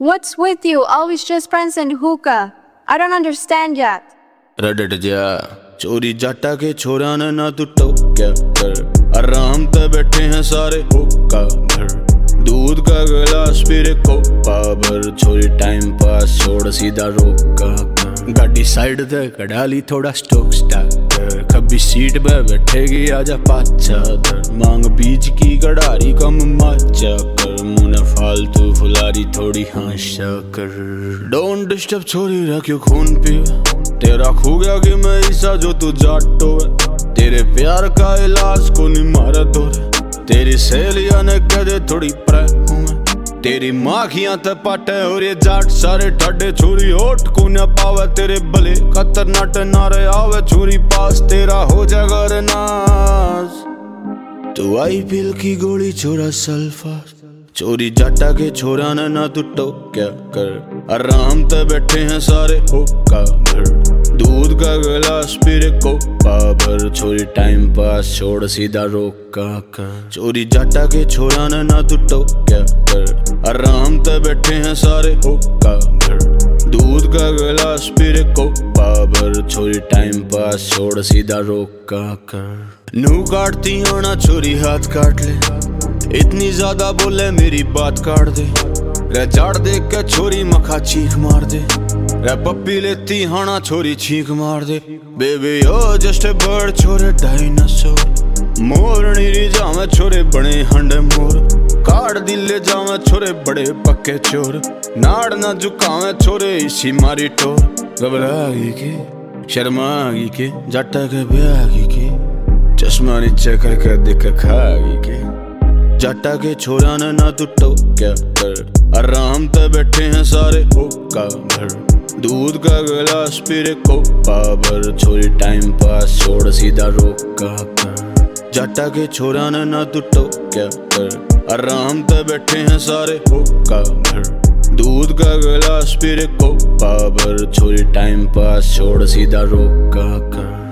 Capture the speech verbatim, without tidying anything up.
What's with you? Always just friends and hookah. I don't understand yet. रडट जा चोरी जाटा के छोरा ने ना तू टोक्या कर। आराम ते बैठे हैं सारे हुक्का भर, दूध का गिलास पीरे कोपा भर। छोरी टाइम पास छोड़ सीधा रोका कर। गाड़ी साइड ते कडाली थोड़ा स्टॉक स्टाक कर। कभी सीट पे बैठेगी आजा पाचा दर। मांग बीच की कड़ारी कम माचा कर। मुने फालतू फुलारी थोड़ी हाशा कर। डोंट डिस्टर्ब छोरी रखियो खून पियो। तेरा खो गया कि मैं ईसा जो तू जाटो है। तेरे प्यार का इलाज को नहीं मारा दो। तेरी सहेलिया ने कह दे थोड़ी प्रेम हूँ मैं। तेरी माँ की आंतें पाटे और ये जाट सारे ठाडे। छोरी होठ को न पावे तेरे भले खतरनाक नारे आवे। छोरी पास तेरा हो जाएगा रे नाज। तू आई पिल की गोली छोरा सल्फा। चोरी जाटा के छोरा ने ना तू टोक्या कर। आराम ते बैठे हैं सारे हुक्का भर, दूध का गिलास पीरे कोपा भर। छोरी टाइम पास छोड़ सीधा रोका कर। चोरी जाटा के छोरा ने ना तू टोक्या कर। आराम ते बैठे हैं सारे हुक्का भर, दूध का गिलास पीरे कोपा भर। छोरी टाइम पास छोड़ सीधा रोका कर। नू काटती होना छोरी हाथ काट ले। इतनी ज्यादा बोले मेरी बात काट दे। रे जाड़ देख के छोरी मखा चीख मार दे। रे पप्पी लेती हाना छोरी चीख मार दे। बेबी ओ जस्ट बर्ड छोरे डायनासोर। मोरनी री जावे छोरे बड़े हंडे मोर। काट दिले जावे छोरे बड़े पक्के चोर। नाड़ ना झुकावे छोरे इसी मारी टोर। घबरागी के शर्मागी के जाटा के ब्यागी के। चश्मा नीचे करके दिख खागी के। जाटा के छोरा ने ना तू टोक्या कर। आराम ते बैठे हैं सारे हुक्का भर, दूध का गिलास पीरे कोपा भर। छोरी टाइम पास छोड़ सीधा रोका कर। जाटा के छोरा ने ना तू टोक्या कर। आराम ते बैठे हैं सारे हुक्का भर, दूध का गिलास पीरे कोपा भर। छोरी टाइम पास छोड़ सीधा रोका कर।